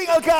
Tinc el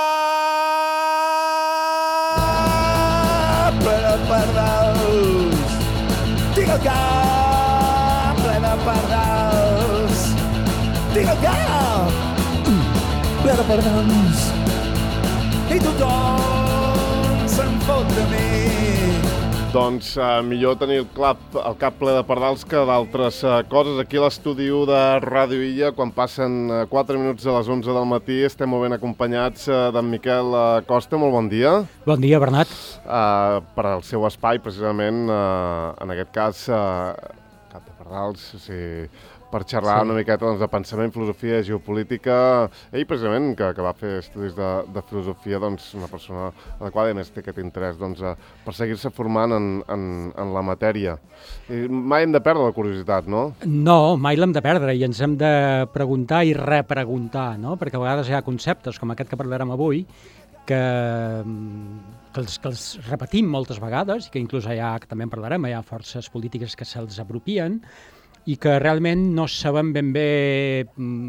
cap ple de pardals. Tinc el cap ple de pardals. Tinc el cap ple de pardals. I tothom se'n fot de mi. Doncs millor tenir el cap ple de pardals que d'altres coses. Aquí a l'estudi 1 de Ràdio Illa, quan passen 4 minuts a les 11 del matí, estem molt ben acompanyats d'en Miquel Costa. Molt bon dia. Bon dia, Bernat. Per al seu espai, precisament, en aquest cas, cap de pardals, o sigui, per xerrar una miqueta doncs, de pensament, filosofia, geopolítica. Ell, precisament, que va fer estudis de filosofia, doncs, una persona adequada i més té aquest interès doncs, per seguir-se formant en la matèria. I mai hem de perdre la curiositat, no? No, mai l'hem de perdre i ens hem de preguntar i repreguntar, no? Perquè a vegades hi ha conceptes, com aquest que parlarem avui, que els repetim moltes vegades i que inclús també en parlarem, hi ha forces polítiques que se'ls apropien i que realment no sabem ben bé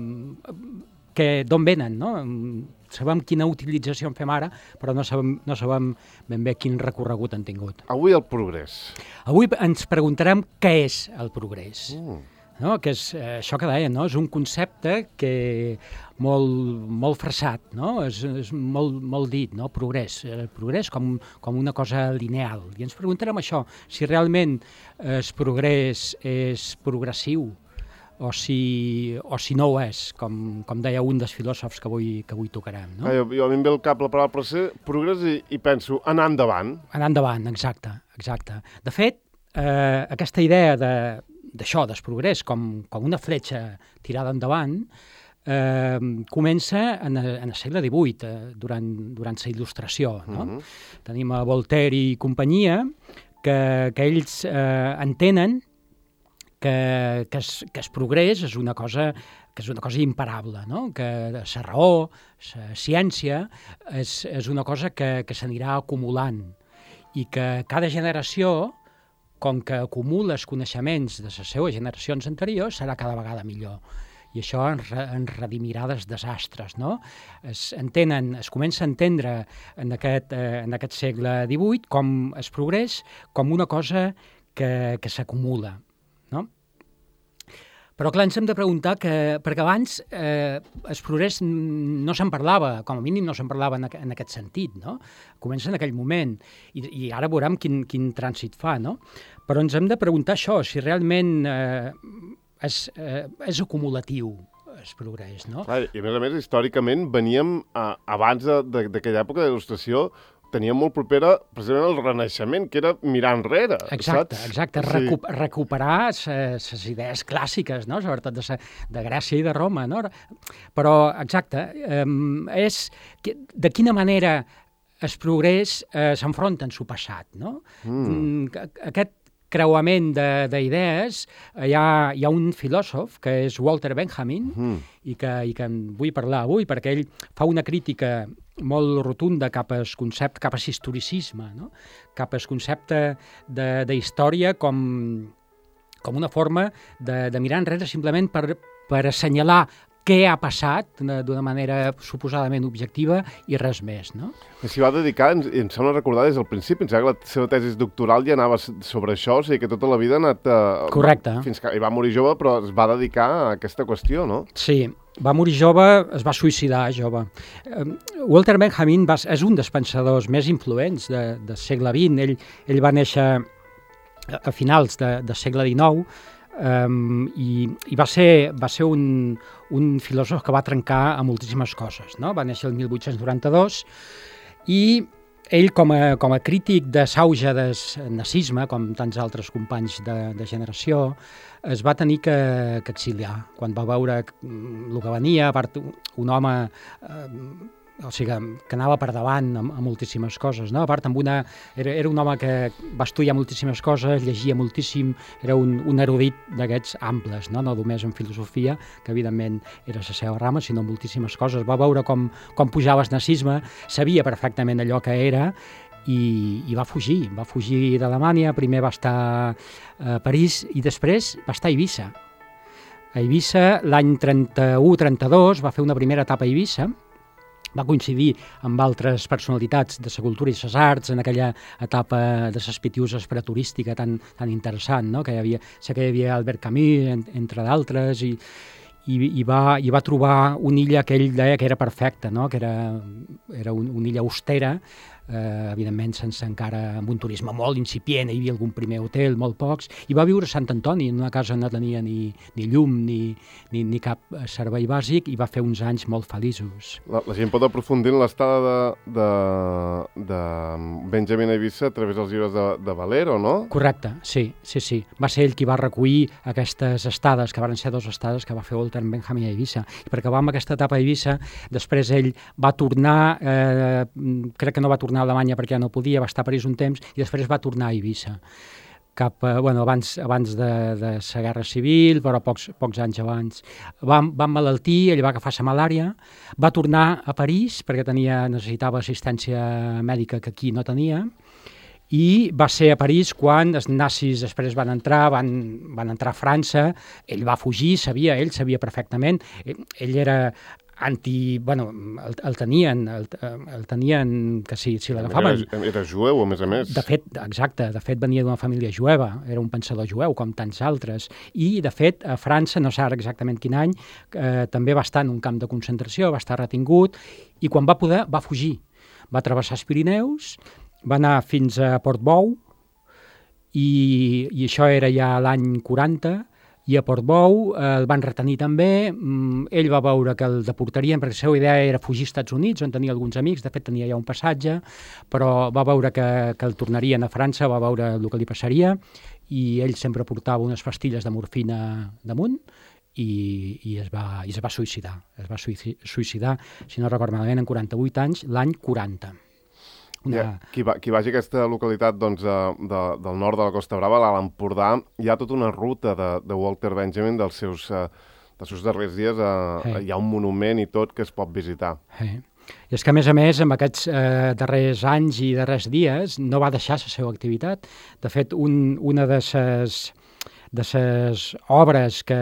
d'on venen, no? Sabem quina utilització en fem ara, però no sabem ben bé quin recorregut han tingut. Avui el progrés. Avui ens preguntarem què és el progrés. No? Que és això que dèiem, no? És un concepte que molt fressat, no? És molt dit, no? Progrés. Progrés com una cosa lineal. I ens preguntarem això, si realment el progrés és progressiu o si no ho és, com deia un dels filòsofs que avui tocarem. No? Jo a mi em ve al cap la paraula progrés i penso anar endavant. Anar endavant, exacte. De fet, aquesta idea d'això, del progrés, com una fletxa tirada endavant, comença en el segle XVIII, durant la Il·lustració. No? Tenim a Voltaire i companyia, que ells entenen que el progrés és una cosa imparable, no? Que la raó, la ciència, és una cosa que s'anirà acumulant i que cada generació, com que acumula els coneixements de les seves generacions anteriors, serà cada vegada millor. I això ens redimirà dels desastres, no? Es comença a entendre en aquest segle XVIII com el progrés com una cosa que s'acumula, no? Però clar, ens hem de preguntar perquè abans el progrés no se'n parlava, com a mínim no se'n parlava en aquest sentit, no? Comença en aquell moment i ara veurem quin trànsit fa, no? Però ens hem de preguntar això, si realment és acumulatiu el progrés, no? Clar, i a més, històricament veníem, abans d'aquella època de il·lustració, teníem molt propera precisament el Renaixement, que era mirar enrere. Exacte. Recuperar les idees clàssiques, no? Sobretot de Grècia i de Roma, no? Però, exacte, és de quina manera el progrés s'enfronta amb el passat, no? Aquest creuament d'idees, hi ha un filòsof que és Walter Benjamin i que en vull parlar avui perquè ell fa una crítica molt rotunda cap al concepte, cap a l'historicisme, no? Cap al concepte de història com una forma de mirar enrere simplement per assenyalar què ha passat d'una manera suposadament objectiva i res més, no? S'hi va dedicar, em sembla recordar des del principi, em sembla que la seva tesi doctoral ja anava sobre això, o sigui que tota la vida ha anat... Correcte. Fins que va morir jove, però es va dedicar a aquesta qüestió, no? Sí, va morir jove, es va suïcidar jove. Walter Benjamin és un dels pensadors més influents del segle XX. Ell va néixer a finals del segle XIX, i va ser un filòsof que va trencar a moltíssimes coses, no? Va néixer el 1892 i ell, com a crític de l'auge del nazisme, com tants altres companys de generació, es va tenir que exiliar quan va veure el que venia, a part un home o sigui, que anava per davant amb moltíssimes coses, no? A part, era un home que va estudiar moltíssimes coses, llegia moltíssim, era un erudit d'aquests amples, no només en filosofia, que evidentment era la seva rama, sinó moltíssimes coses. Va veure com pujava el nazisme, sabia perfectament allò que era i va fugir d'Alemanya. Primer va estar a París i després va estar a Eivissa. A Eivissa, l'any 31-32, va fer una primera etapa a Eivissa, va coincidir amb altres personalitats de la cultura i les arts en aquella etapa de les pitiuses preturística tan interessant, no? Que hi havia Albert Camus, entre d'altres, i va trobar una illa que ell deia que era perfecta, no? Que era una illa austera, evidentment sense encara amb un turisme molt incipient, hi havia algun primer hotel, molt pocs, i va viure a Sant Antoni, en una casa on no tenia ni llum ni cap servei bàsic, i va fer uns anys molt feliços. La gent pot aprofundir en l'estada de Benjamin a Eivissa a través dels llibres de Valero, no? Correcte, sí. Va ser ell qui va recollir aquestes estades, que van ser 2 estades que va fer Walter Benjamin a Eivissa. I per acabar amb aquesta etapa a Eivissa, després ell va tornar, crec que no va tornar a Alemanya perquè ja no podia, va estar a París un temps i després va tornar a Eivissa abans de la Guerra Civil, però pocs anys abans. Va emmalaltir, ell va agafar la malària, va tornar a París perquè necessitava assistència mèdica que aquí no tenia, i va ser a París quan els nazis després van entrar a França, ell va fugir, ell sabia perfectament, ell era el tenien que si l'agafaven... Era jueu, a més. De fet venia d'una família jueva, era un pensador jueu, com tants altres, i de fet a França, no sé ara exactament quin any, també va estar en un camp de concentració, va estar retingut, i quan va poder va fugir, va travessar els Pirineus, va anar fins a Portbou, i això era ja l'any 40, i a Portbou el van retenir també, ell va veure que el deportarien perquè la seva idea era fugir als Estats Units, on tenia alguns amics, de fet tenia ja un passatge, però va veure que el tornarien a França, va veure el que li passaria, i ell sempre portava unes pastilles de morfina damunt, i es va suïcidar. Es va suïcidar, si no recordo malament, en 48 anys, l'any 40. Qui vagi a aquesta localitat del nord de la Costa Brava, a l'Empordà, hi ha tota una ruta de Walter Benjamin dels seus darrers dies. Hi ha un monument i tot que es pot visitar. I és que, a més, amb aquests darrers anys i darrers dies no va deixar la seva activitat. De fet, una de les obres que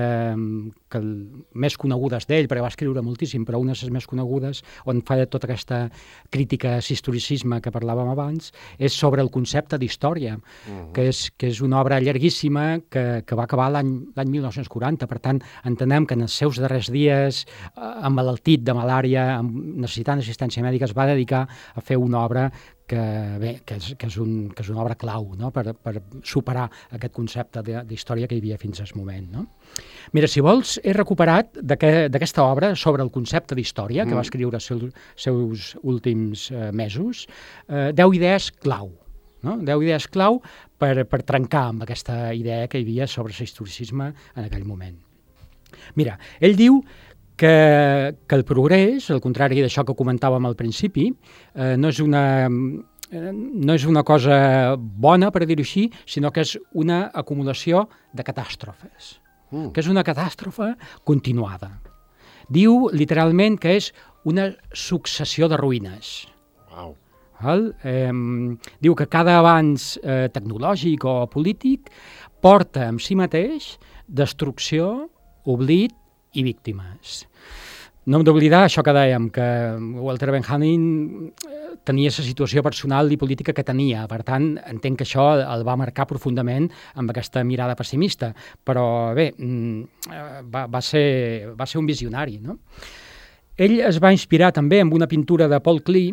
més conegudes d'ell, perquè va escriure moltíssim, però una de les més conegudes, on fa tota aquesta crítica a l'historicisme que parlàvem abans, és sobre el concepte d'història, que és una obra llarguíssima que va acabar l'any 1940. Per tant, entenem que en els seus darrers dies, emmalaltit de malària, necessitant assistència mèdica, es va dedicar a fer una obra que és una obra clau, no? per superar aquest concepte d'història que hi havia fins al moment. No? Mira, si vols, he recuperat d'aquesta obra sobre el concepte d'història, que va escriure els seus últims mesos, 10 idees clau. No? 10 idees clau per trencar amb aquesta idea que hi havia sobre l'historicisme en aquell moment. Mira, ell diu que el progrés, al contrari d'això que comentàvem al principi, no és una cosa bona, per dir-ho així, sinó que és una acumulació de catàstrofes, que és una catàstrofe continuada. Diu literalment que és una successió de ruïnes. Wow. Diu que cada avanç tecnològic o polític porta en si mateix destrucció, oblit i víctimes. No hem d'oblidar això que dèiem, que Walter Benjamin tenia la situació personal i política que tenia. Per tant, entenc que això el va marcar profundament amb aquesta mirada pessimista. Però bé, va ser un visionari. No? Ell es va inspirar també amb una pintura de Paul Klee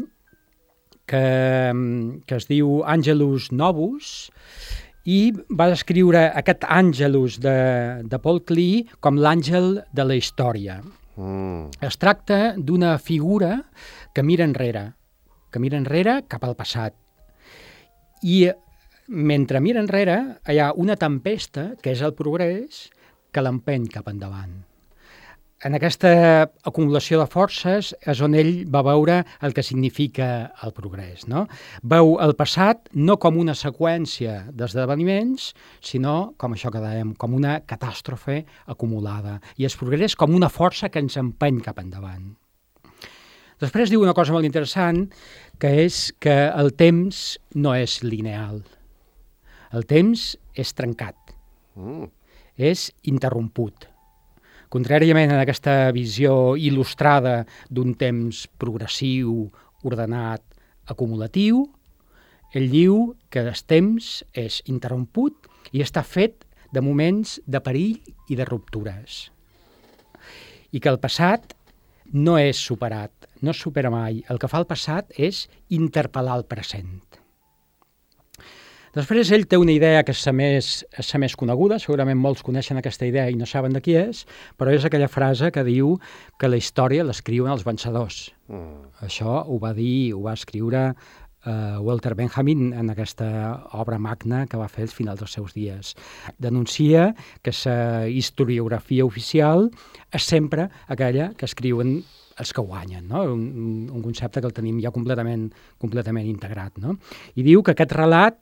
que es diu Angelus Novus, i va descriure aquest Àngelus de Paul Klee com l'àngel de la història. Es tracta d'una figura que mira enrere cap al passat. I mentre mira enrere hi ha una tempesta, que és el progrés, que l'empeny cap endavant. En aquesta acumulació de forces és on ell va veure el que significa el progrés. No? Veu el passat no com una seqüència d'esdeveniments, sinó, com això que dèiem, com una catàstrofe acumulada. I el progrés com una força que ens empeny cap endavant. Després diu una cosa molt interessant, que és que el temps no és lineal. El temps és trencat, és interromput. Contràriament a aquesta visió il·lustrada d'un temps progressiu, ordenat, acumulatiu, ell diu que el temps és interromput i està fet de moments de perill i de ruptures. I que el passat no és superat, no es supera mai. El que fa el passat és interpel·lar el present. Després ell té una idea que és la més coneguda, segurament molts coneixen aquesta idea i no saben de qui és, però és aquella frase que diu que la història l'escriuen els vencedors. Això ho va escriure Walter Benjamin en aquesta obra magna que va fer al final dels seus dies. Denuncia que la historiografia oficial és sempre aquella que escriuen els que guanyen, no? Un concepte que el tenim ja completament integrat, no? I diu que aquest relat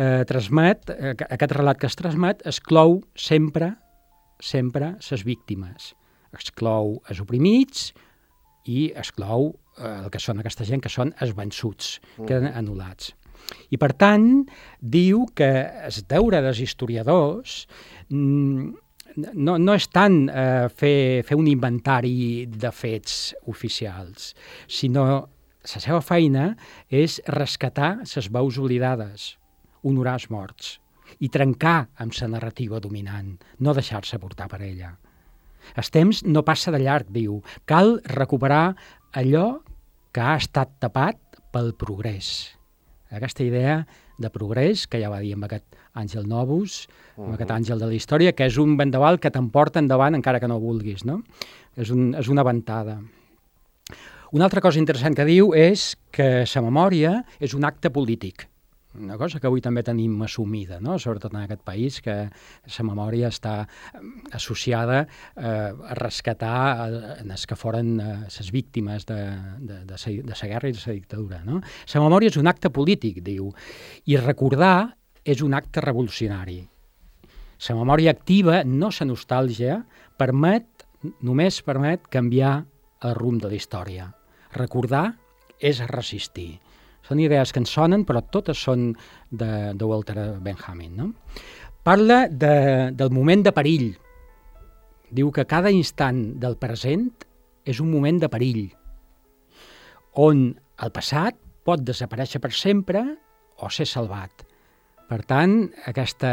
que es transmet exclou sempre les víctimes, exclou els oprimits i exclou el que són aquesta gent que són els vençuts, queden anul·lats. I per tant, diu que el deure dels historiadors no és tant fer un inventari de fets oficials, sinó la seva feina és rescatar les veus oblidades, honorar els morts i trencar amb la narrativa dominant, no deixar-se portar per ella. El temps no passa de llarg, diu. Cal recuperar allò que ha estat tapat pel progrés. Aquesta idea de progrés, que ja va dir amb aquest àngel Novus, amb aquest àngel de la història, que és un vendaval que t'emporta endavant encara que no vulguis, no? És una ventada. Una altra cosa interessant que diu és que la memòria és un acte polític. Una cosa que avui també tenim assumida, no? Sobretot en aquest país, que la memòria està associada a rescatar els que foren les víctimes de la guerra i de la dictadura, no? La memòria és un acte polític, diu, i recordar és un acte revolucionari. La memòria activa, no la nostàlgia, només permet canviar el rumb de la història. Recordar és resistir. Són idees que ens sonen, però totes són de Walter Benjamin, no? Parla del moment de perill. Diu que cada instant del present és un moment de perill, on el passat pot desaparèixer per sempre o ser salvat. Per tant, aquesta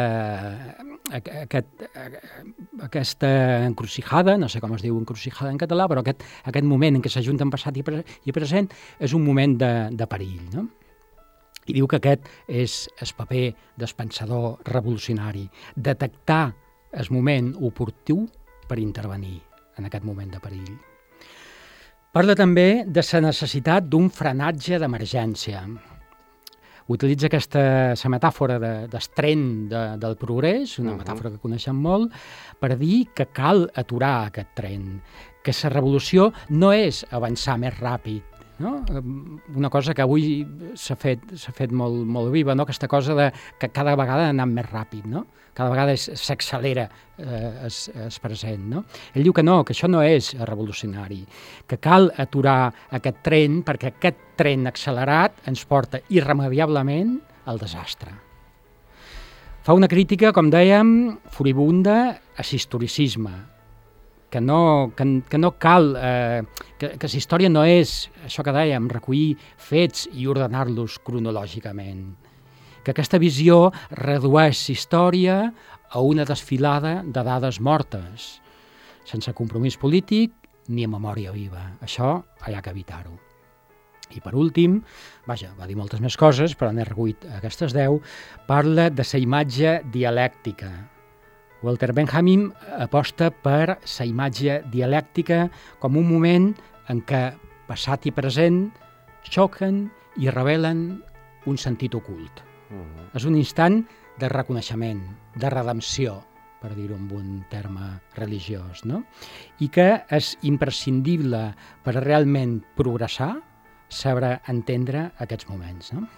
encrucijada, no sé com es diu encrucijada en català, però aquest moment en què s'ajunten passat i present és un moment de perill, no? I diu que aquest és el paper del pensador revolucionari, detectar el moment oportú per intervenir en aquest moment de perill. Parla també de la necessitat d'un frenatge d'emergència. Utilitza la metàfora del tren del progrés, una metàfora que coneixem molt, per dir que cal aturar aquest tren, que la revolució no és avançar més ràpid, no? Una cosa que avui s'ha fet molt viva, no? Aquesta cosa de que cada vegada anem més ràpid, no? Cada vegada s'accelera el present, no? Ell diu que no, que això no és revolucionari, que cal aturar aquest tren perquè aquest tren accelerat ens porta irremediablement al desastre. Fa una crítica, com dèiem, furibunda a l'historicisme, que no cal, que la història no és, això que dèiem, recollir fets i ordenar-los cronològicament, que aquesta visió redueix la història a una desfilada de dades mortes, sense compromís polític ni memòria viva. Això hi ha que evitar-ho. I per últim, va dir moltes més coses, però n'he recollit aquestes 10, parla de la imatge dialèctica. Walter Benjamin aposta per la imatge dialèctica com un moment en què passat i present xoquen i revelen un sentit ocult. És un instant de reconeixement, de redempció, per dir-ho amb un terme religiós, no? I que és imprescindible per realment progressar, saber entendre aquests moments, no?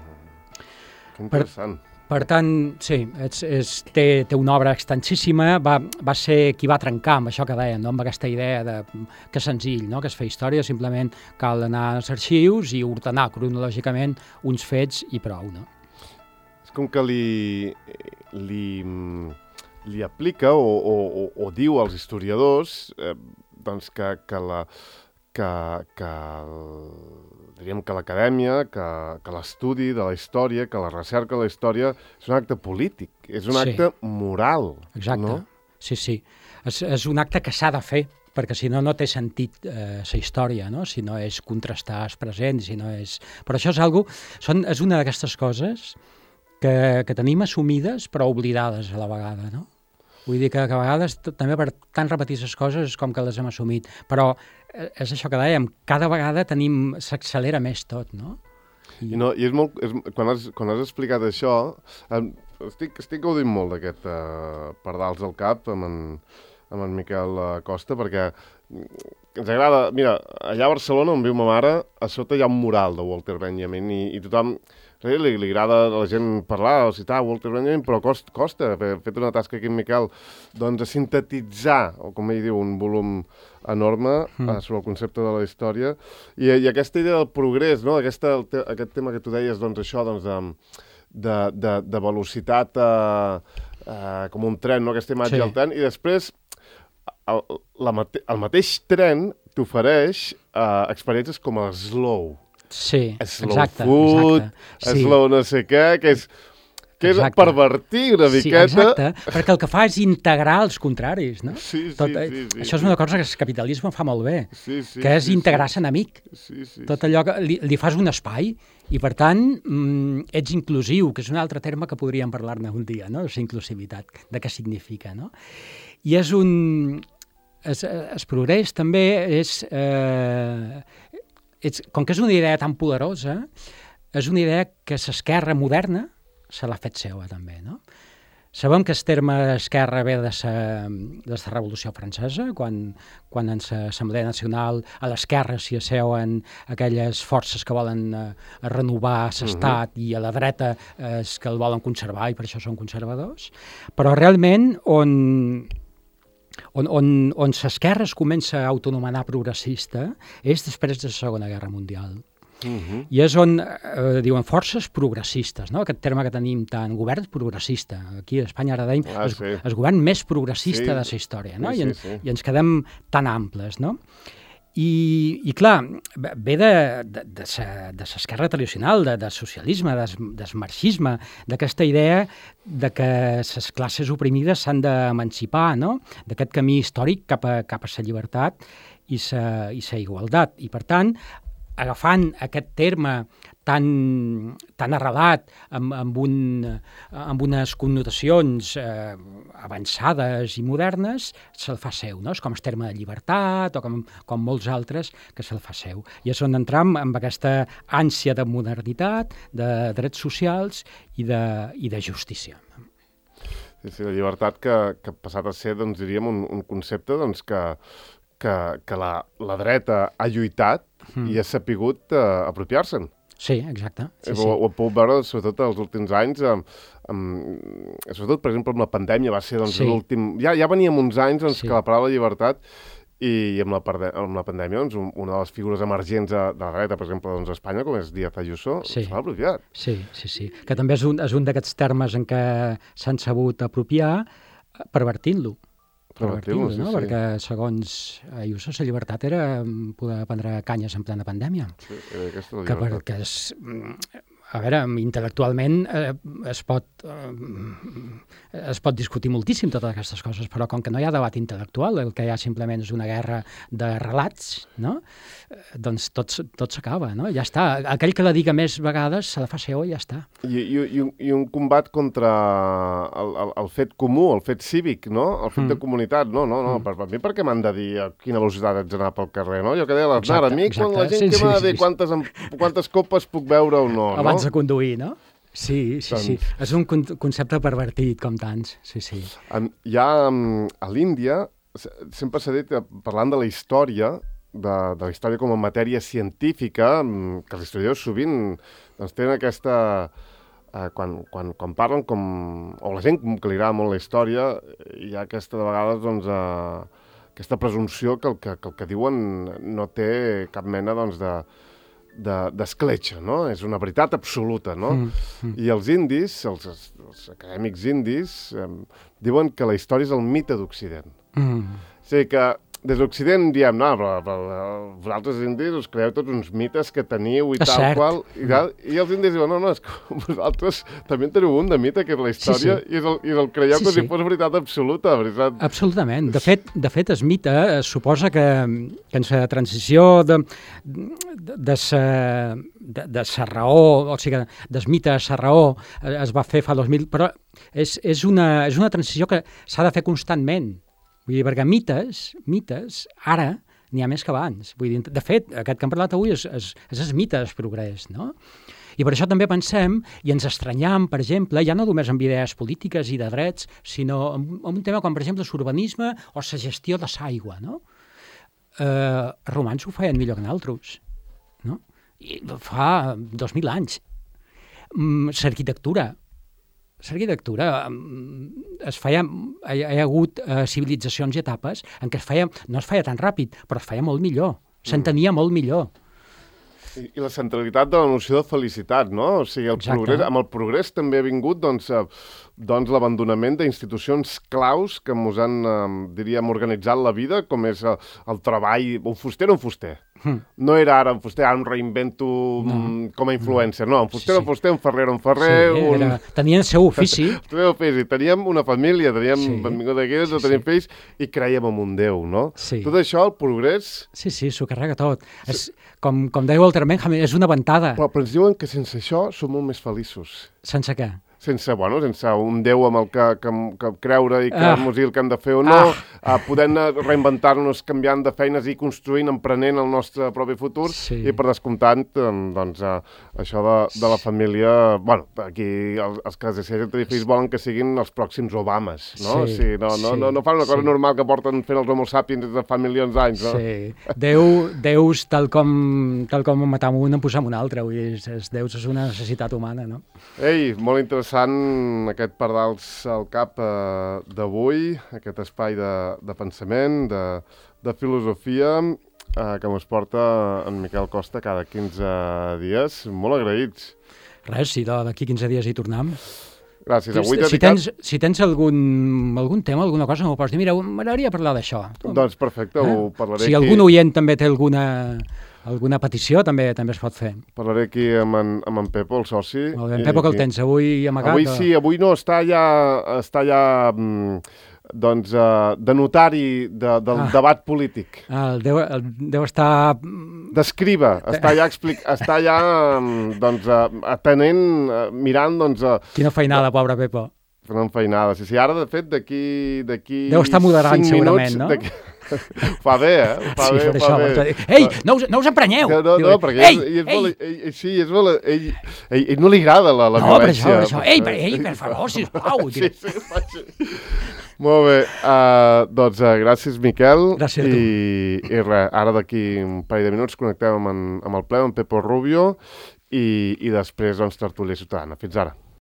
Que interessant. Per tant, sí, té una obra extensíssima, va ser qui va trencar amb això que deia, no? Amb aquesta idea que és senzill, no? Que es fa història, simplement cal anar als arxius i ordenar cronològicament uns fets i prou, no? És com que li li aplica o diu als historiadors doncs que diríem que l'acadèmia, que l'estudi de la història, que la recerca de la història és un acte polític, és un acte moral. Exacte, no? Sí. És un acte que s'ha de fer, perquè si no, no té sentit la història, no? Si no és contrastar els presents, si no és... Però això és una d'aquestes coses que tenim assumides però oblidades a la vegada, no? Vull dir que a vegades també per tant repetir les coses és com que les hem assumit, però és això que dèiem, cada vegada s'accelera més tot, no? I és molt... Quan has explicat això, estic gaudint molt d'aquest pardals al cap amb en Miquel Costa, perquè ens agrada... Mira, allà a Barcelona, on viu ma mare, a sota hi ha un mural de Walter Benjamin i tothom... Li agrada a la gent parlar o citar Walter Benjamin, però costa, he fet una tasca aquí amb Miquel, doncs a sintetitzar, o com ell diu, un volum enorme sobre el concepte de la història, i aquesta idea del progrés, no? Aquest tema que tu deies, doncs això, doncs, de velocitat com un tren, no? Aquesta imatge del tren, i després el mateix tren t'ofereix experiències com el slow. Sí, slow food, slow no sé què, que és pervertir una miqueta. Sí, exacte, perquè el que fa és integrar els contraris, no? Sí. Això és una cosa que el capitalisme fa molt bé, que és integrar l'enemic. Tot allò que li fas un espai i, per tant, ets inclusiu, que és un altre terme que podríem parlar-ne un dia, no? La inclusivitat, de què significa, no? I és un... El progrés també és... Com que és una idea tan poderosa, és una idea que l'esquerra moderna se l'ha fet seva també, no? Sabem que el terme esquerra ve de la Revolució Francesa, quan en l'Assemblea Nacional a l'esquerra s'hi asseuen aquelles forces que volen renovar l'estat i a la dreta és que el volen conservar i per això són conservadors, però realment on l'esquerra es comença a autonomenar progressista és després de la Segona Guerra Mundial. I és on diuen forces progressistes, no? Aquest terme que tenim tant, govern progressista. Aquí a Espanya ara deim el govern més progressista de la història, no? I ens quedem tan amples, no? I clar, ve de l'esquerra tradicional, del socialisme, del marxisme, d'aquesta idea de que les classes oprimides s'han d'emancipar, no? D'aquest camí històric cap a la llibertat i la igualtat. I, per tant, agafant aquest terme tan arrelat, amb unes connotacions avançades i modernes, se'l fa seu, no? És com el terme de llibertat o com molts altres que se'l fa seu. I és on entram amb aquesta ànsia de modernitat, de drets socials i de justícia. Sí, la llibertat que ha passat a ser, doncs, diríem, un concepte doncs, que la dreta ha lluitat i ha sapigut apropiar-se'n. Sí, exacte. Ho he pogut veure, sobretot, els últims anys, sobretot, per exemple, amb la pandèmia va ser l'últim... Ja veníem uns anys que la paraula llibertat i amb la pandèmia una de les figures emergents de la dreta, per exemple, a Espanya, com és Díaz Ayuso, s'ha apropiat. Sí. Que també és un d'aquests termes en què s'han sabut apropiar pervertint-lo. No? Sí. Perquè, segons Ayuso, la llibertat era poder prendre canyes en plena pandèmia. Sí, era aquesta la llibertat. Perquè a veure, intel·lectualment es pot discutir moltíssim totes aquestes coses, però com que no hi ha debat intel·lectual, el que hi ha simplement és una guerra de relats, no? Doncs tot s'acaba, no? Ja està. Aquell que la diga més vegades se la fa seu i ja està. I un combat contra el fet comú, el fet cívic, no? El fet de comunitat. No. Per mi per què m'han de dir a quina velocitat haig d'anar pel carrer, no? Jo que deia l'Aznar, a mi quan la gent que m'ha de dir quantes copes puc beure o no, abans de conduir, no? Sí. És un concepte pervertit, com tants. Sí. Ja a l'Índia sempre s'ha dit, parlant de la història, de la història com a matèria científica, que els historiadors sovint doncs, tenen aquesta... Quan parlen o la gent que li agrada molt la història, hi ha aquesta, de vegades, doncs, aquesta presumpció que el que diuen no té cap mena, doncs, d'escletxa, no? És una veritat absoluta, no? I els indis, els acadèmics indis, diuen que la història és el mite d'Occident. O sigui que des d'Occident diem, no, però vosaltres indis us creeu tots uns mites que teniu i tal qual, i els indis diuen, no, és que vosaltres també en teniu un de mite, que és la història, i el creieu com si fos veritat absoluta, veritat. Absolutament. De fet, el mite suposa que en la transició de la raó, o sigui, del mite a la raó es va fer fa 2000, però és una transició que s'ha de fer constantment. Vull dir, perquè mites, ara n'hi ha més que abans. Vull dir, de fet, aquest que hem parlat avui és el mite del progrés, no? I per això també pensem, i ens estranyam, per exemple, ja no només amb idees polítiques i de drets, sinó en un tema com, per exemple, l'urbanisme o la gestió de l'aigua, no? Els romans ho feien millor que nosaltres, no? I fa 2.000 anys. L'arquitectura hi ha hagut civilitzacions i etapes en què no es feia tan ràpid, però es feia molt millor, s'entenia molt millor. I la centralitat de la noció de felicitat, no? O sigui, amb el progrés també ha vingut, doncs l'abandonament d'institucions claus que ens han, diríem, organitzat la vida, com és el treball. Un fuster era un fuster. No era ara un fuster, ara em reinvento com a influencer. No, un fuster era un fuster, un ferrer era un ferrer. Tenien el seu ofici. Teníem una família, teníem benvinguts d'aquí, teníem fills, i creiem en un Déu, no? Tot això, el progrés... Sí, s'ho carrega tot. Com deia Walter Benjamin, és una ventada. Però ens diuen que sense això som molt més feliços. Sense què? Sense un Déu amb el que creure i que ens digui el que hem de fer o no, podent reinventar-nos, canviant de feines i construint, emprenent el nostre propi futur, i per descomptant, doncs, això de la família, bueno, aquí els que es decideixen tenir fills volen que siguin els pròxims Obames, no? No fan una cosa normal que porten fent els homo sapiens des de fa milions d'anys, no? Sí, Déus, tal com matam un, en posem un altre, vull dir, Déus és una necessitat humana, no? Ei, molt interessant aquest Pardals al Cap d'avui, aquest espai de pensament, de filosofia, que ens porta en Miquel Costa cada 15 dies. Molt agraïts. Res, si d'aquí 15 dies hi tornem. Gràcies. Avui si tens algun tema, alguna cosa, m'ho pots dir. Mira, m'agradaria parlar d'això. Doncs perfecte, ho parlaré aquí. Si algun oient també té alguna petició, també es pot fer. Parlaré aquí amb en Pepo, el soci. Molt bé, en Pepo, que el tens avui amagat? Avui sí, avui no, està ja doncs, de notari del debat polític. Deu estar... D'escriba, està ja doncs, atenent, mirant... Doncs, quina feinada, pobre Pepo. Una feinada, sí. Ara, de fet, d'aquí deu estar moderant, segurament, no? Fa bé, eh? Fa bé. Ei, no us emprenyeu! No, perquè és molt... Ell no li agrada la violència. No, per favor, sisplau. Sí, molt bé. Doncs gràcies, Miquel. Gràcies a tu. I res, ara d'aquí un parell de minuts connectem amb el ple, amb Pepo Rubio, i després, doncs, Tertúlia Ciutadana. Fins ara.